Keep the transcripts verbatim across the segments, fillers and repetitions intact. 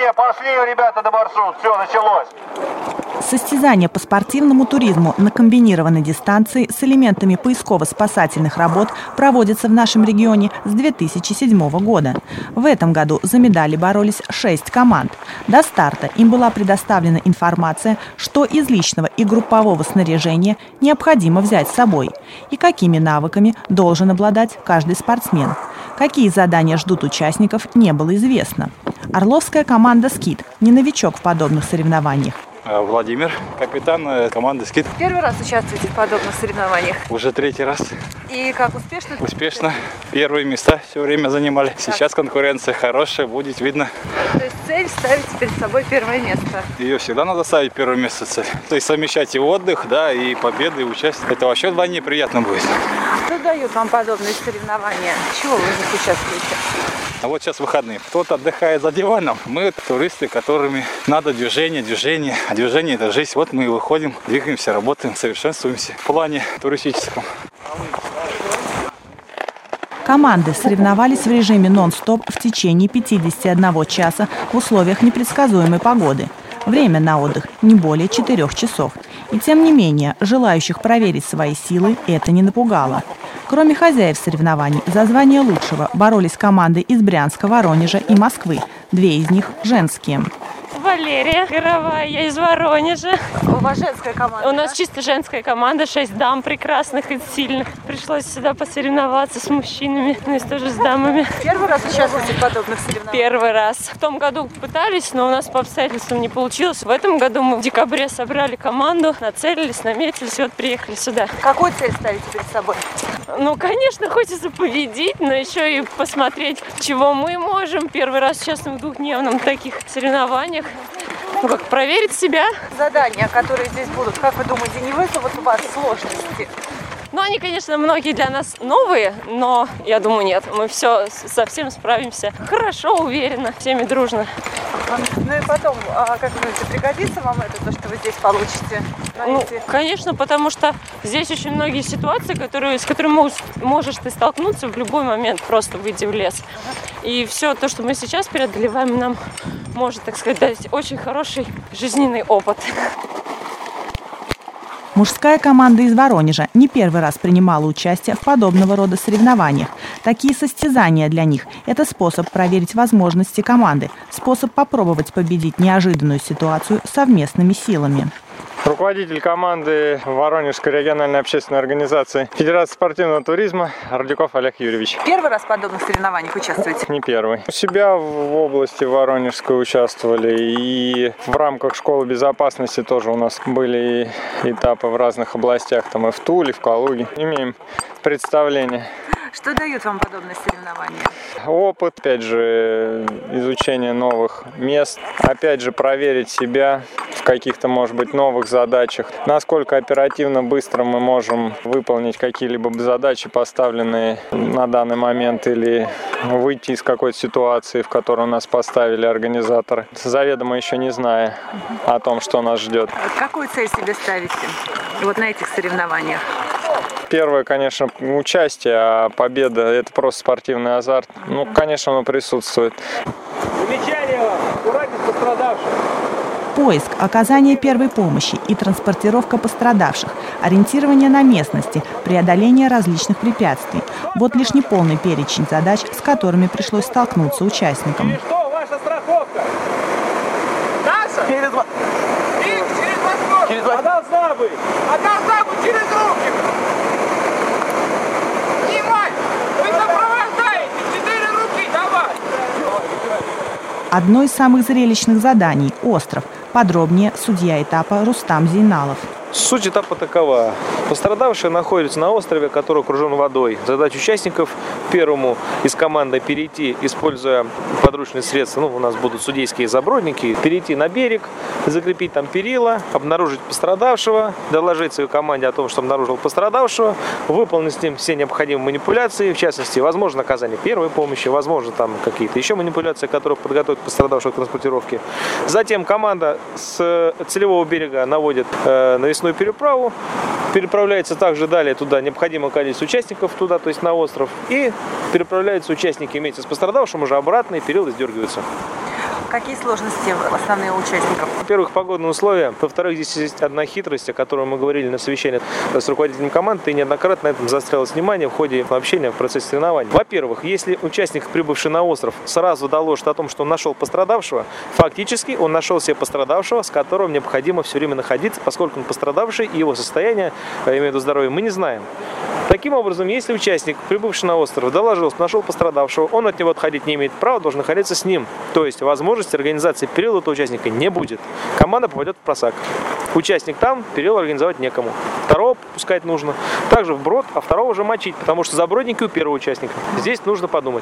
внимание, пошли, ребята, на маршрут. Все, началось. Состязания по спортивному туризму на комбинированной дистанции с элементами поисково-спасательных работ проводятся в нашем регионе с две тысячи седьмого года. В этом году за медали боролись шесть команд. До старта им была предоставлена информация, что из личного и группового снаряжения необходимо взять с собой и какими навыками должен обладать каждый спортсмен. Какие задания ждут участников, не было известно. Орловская команда «Скит» не новичок в подобных соревнованиях. Владимир, капитан команды «Скит». Первый раз участвуете в подобных соревнованиях? Уже третий раз. И как, успешно? Успешно. Первые места все время занимали. Сейчас конкуренция хорошая, будет видно. То есть цель ставить перед собой первое место? Ее всегда надо ставить первое место цель. То есть совмещать и отдых, да, и победы, и участие. Это вообще вдвойне приятно будет. Что дают вам подобные соревнования? Чего вы в них участвуете? А вот сейчас выходные. Кто-то отдыхает за диваном. Мы туристы, которыми надо движение, движение. А движение – это жизнь. Вот мы и выходим, двигаемся, работаем, совершенствуемся в плане туристическом. Команды соревновались в режиме нон-стоп в течение пятидесяти одного часа в условиях непредсказуемой погоды. Время на отдых не более четырех часов. И тем не менее, желающих проверить свои силы это не напугало. Кроме хозяев соревнований, за звание лучшего боролись команды из Брянска, Воронежа и Москвы. Две из них женские. Валерия Горовая, я из Воронежа. У вас женская команда? У нас да? чисто женская команда, шесть дам прекрасных и сильных. Пришлось сюда посоревноваться с мужчинами, ну и тоже с дамами. Первый раз участвуете в подобных соревнованиях? Первый раз. В том году пытались, но у нас по обстоятельствам не получилось. В этом году мы в декабре собрали команду, нацелились, наметились и вот приехали сюда. Какую цель ставите перед собой? Ну, конечно, хочется победить, но еще и посмотреть, чего мы можем. Первый раз участвуем в двухдневном таких соревнованиях. Ну, как проверить себя. Задания, которые здесь будут, как вы думаете, не вызовут у вас сложности? Ну, они, конечно, многие для нас новые, но я думаю, нет. Мы все совсем справимся хорошо, уверенно, всеми дружно. Ну и потом, а как вы думаете, пригодится вам это, то, что вы здесь получите? Ну, конечно, потому что здесь очень многие ситуации, которые, с которыми можешь, можешь ты столкнуться в любой момент, просто выйдя в лес. И все то, что мы сейчас преодолеваем, нам может, так сказать, дать очень хороший жизненный опыт. Мужская команда из Воронежа не первый раз принимала участие в подобного рода соревнованиях. Такие состязания для них – это способ проверить возможности команды, способ попробовать победить неожиданную ситуацию совместными силами. Руководитель команды Воронежской региональной общественной организации Федерации спортивного туризма Ардюков Олег Юрьевич. Первый раз в подобных соревнованиях участвуете? Не первый. У себя в области Воронежской участвовали, и в рамках школы безопасности тоже у нас были этапы в разных областях, там и в Туле, и в Калуге. Имеем представление. Что дают вам подобные соревнования? Опыт, опять же, изучение новых мест, опять же, проверить себя в каких-то, может быть, новых задачах, насколько оперативно, быстро мы можем выполнить какие-либо задачи, поставленные на данный момент, или выйти из какой-то ситуации, в которую нас поставили организаторы, заведомо еще не зная о том, что нас ждет. Какую цель себе ставите вот на этих соревнованиях? Первое, конечно, участие, а победа – это просто спортивный азарт. Ну, конечно, оно присутствует. Замечание вам! Аккуратнее с пострадавшим! Поиск, оказание первой помощи и транспортировка пострадавших, ориентирование на местности, преодоление различных препятствий. Вот лишь неполный перечень задач, с которыми пришлось столкнуться участникам. Через что ваша страховка? Наша? Через... Через возможность. Через... А должна быть. А должна быть через руки. Снимай! Вы сопровождаете! Четыре руки давай! Одно из самых зрелищных заданий – остров. Подробнее судья этапа Рустам Зейналов. Суть этапа такова. Пострадавшие находятся на острове, который окружен водой. Задача участников первому из команды перейти, используя подручные средства, ну, у нас будут судейские забродники, перейти на берег, закрепить там перила, обнаружить пострадавшего, доложить своей команде о том, что обнаружил пострадавшего, выполнить с ним все необходимые манипуляции, в частности, возможно, оказание первой помощи, возможно, там какие-то еще манипуляции, которые подготовят пострадавшего к транспортировке. Затем команда с целевого берега наводит э, навесную переправу, переправляется также далее туда необходимое количество участников туда, то есть на остров, и переправляются участники вместе с пострадавшим уже обратно, и перила сдергиваются. Какие сложности основные у участников? Во-первых, погодные условия. Во-вторых, здесь есть одна хитрость, о которой мы говорили на совещании с руководителем команды, и неоднократно на этом заострялось внимание в ходе общения в процессе соревнований. Во-первых, если участник, прибывший на остров, сразу доложит о том, что он нашел пострадавшего, фактически он нашел себе пострадавшего, с которым необходимо все время находиться, поскольку он пострадавший и его состояние, я имею в виду здоровье, мы не знаем. Таким образом, если участник, прибывший на остров, доложил, что нашел пострадавшего, он от него отходить не имеет права, должен находиться с ним. То есть возможности организации перелета участника не будет. Команда попадет в просак. Участник там, перелет организовать некому. Второго пускать нужно. Также вброд, а второго уже мочить, потому что забродники у первого участника. Здесь нужно подумать.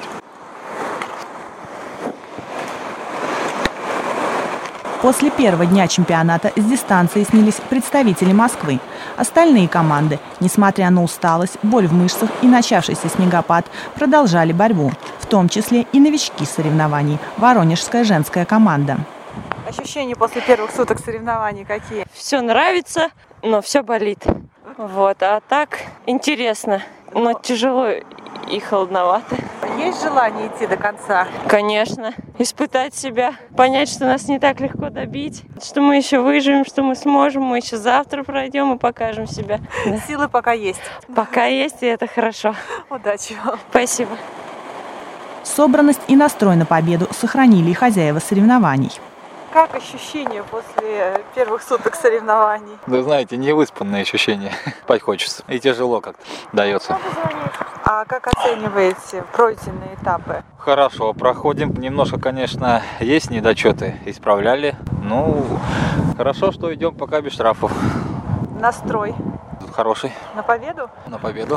После первого дня чемпионата с дистанции снялись представители Москвы. Остальные команды, несмотря на усталость, боль в мышцах и начавшийся снегопад, продолжали борьбу. В том числе и новички соревнований – Воронежская женская команда. Ощущения после первых суток соревнований какие? Все нравится, но все болит. Вот, а так интересно, но тяжело и холодновато. Есть желание идти до конца? Конечно. Испытать себя, понять, что нас не так легко добить, что мы еще выживем, что мы сможем, мы еще завтра пройдем и покажем себя. Да. Силы пока есть. Пока есть, и это хорошо. Удачи вам. Спасибо. Собранность и настрой на победу сохранили и хозяева соревнований. Как ощущения после первых суток соревнований? Да знаете, невыспанные ощущения. Спать хочется. И тяжело как-то дается. А как оцениваете пройденные этапы? Хорошо, проходим. Немножко, конечно, есть недочеты. Исправляли. Ну, хорошо, что идем пока без штрафов. Настрой? Хороший. На победу? На победу.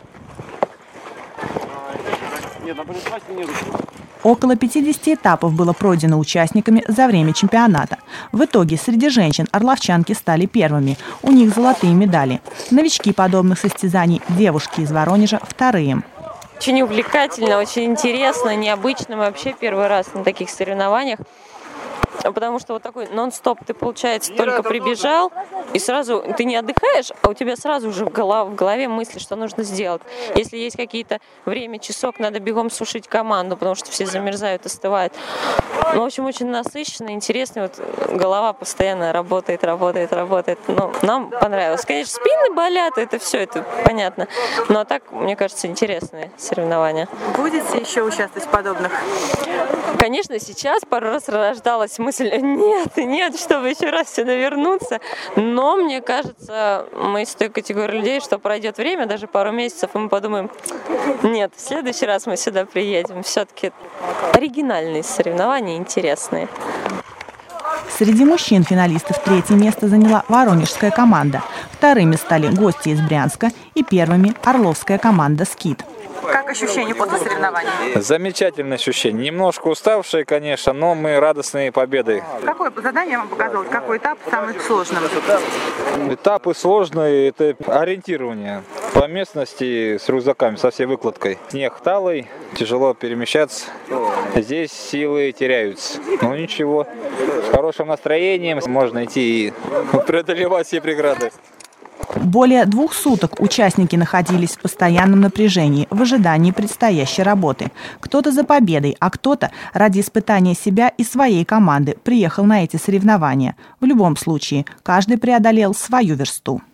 Около пятидесяти этапов было пройдено участниками за время чемпионата. В итоге среди женщин орловчанки стали первыми. У них золотые медали. Новички подобных состязаний, девушки из Воронежа, вторые. Очень увлекательно, очень интересно, необычно. Мы вообще первый раз на таких соревнованиях. Потому что вот такой нон-стоп, ты, получается, только прибежал, и сразу ты не отдыхаешь, а у тебя сразу уже в голове, в голове мысли, что нужно сделать. Если есть какие-то время, часок, надо бегом сушить команду, потому что все замерзают, остывают. Ну, в общем, очень насыщенно, интересно. Вот голова постоянно работает, работает, работает. Ну, нам понравилось. Конечно, спины болят, это все, это понятно. Но а так, мне кажется, интересные соревнования. Будете еще участвовать в подобных? Конечно, сейчас пару раз рождалась мысль, нет, нет, чтобы еще раз сюда вернуться. Но мне кажется, мы из той категории людей, что пройдет время, даже пару месяцев, и мы подумаем, нет, в следующий раз мы сюда приедем. Все-таки оригинальные соревнования, интересные. Среди мужчин-финалистов третье место заняла воронежская команда. Вторыми стали гости из Брянска и первыми орловская команда «Скит». Как ощущения после соревнований? Замечательное ощущение. Немножко уставшие, конечно, но мы радостные победой. Какое задание вам показалось? Какой этап самый сложный? Этапы сложные, это ориентирование по местности с рюкзаками, со всей выкладкой. Снег талый, тяжело перемещаться. Здесь силы теряются. Но ничего, с хорошим настроением можно идти и преодолевать все преграды. Более двух суток участники находились в постоянном напряжении в ожидании предстоящей работы. Кто-то за победой, а кто-то ради испытания себя и своей команды приехал на эти соревнования. В любом случае, каждый преодолел свою версту.